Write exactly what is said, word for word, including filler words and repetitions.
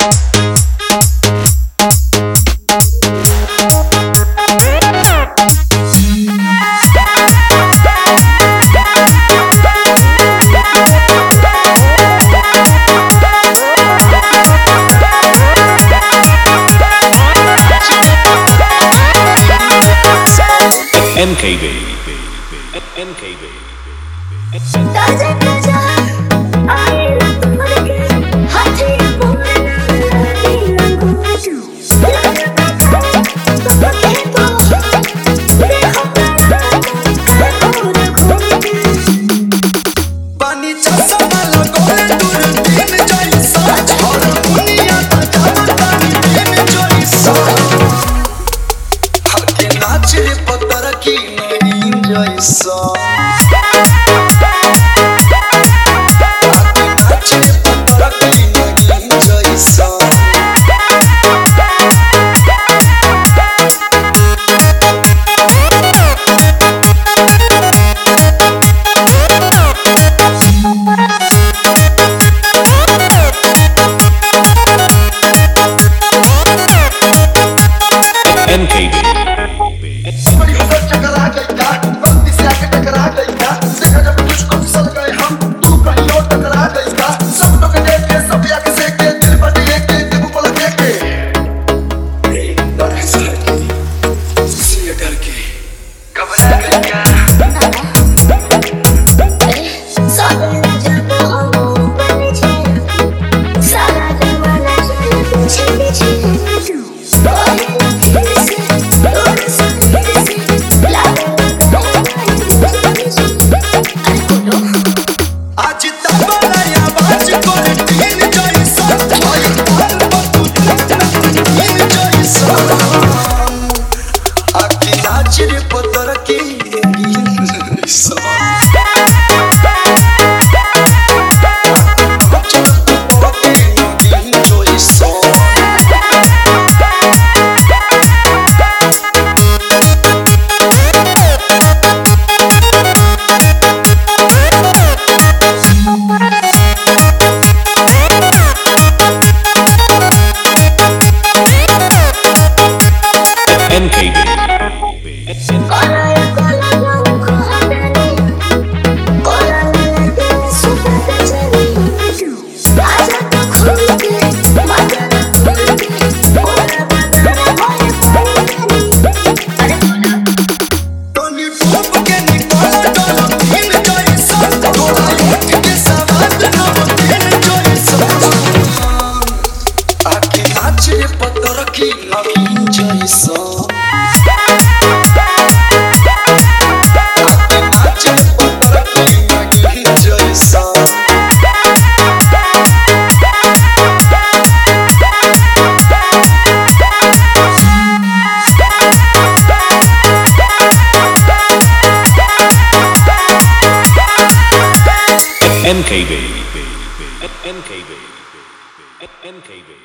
M K B M K B ताजा ताजा आएला तुम्हारे हाथे बोलना नीला गुजू लगा था तुम्हें तो देखो और घूमते पानी चसा वाला गोले दूर दिन जैसा और दुनिया का जाता दिन जैसा हके नाच रे पत्थर की नहीं जैसा M K B बड़ी होकर चकरा गई था गलती से आके टकरा गई था देखा जब तुझको फिसल गए हम तू कहीं और टकरा गई था सब लोग देख के सब आके से के दिल पर दिए के दिल को लगे के डर से से डर के घबरा गई क्या सारा जब हम बन जाए सारा जमाना चले पीछे पीछे आज तबला आवाज करे तीन जैसा ओए ताल पर तू तीन जैसा आके नाच रे पत्थर की जैसा M K B टोनी फूप के निकाल डालो तीन जैसा तोरा उठ के सवाद नव तीन जैसा आके नाच रे पत्थर की नवीन जैसा आके नाच रे पत्थर की नवीन जैसा M K B M K B M K B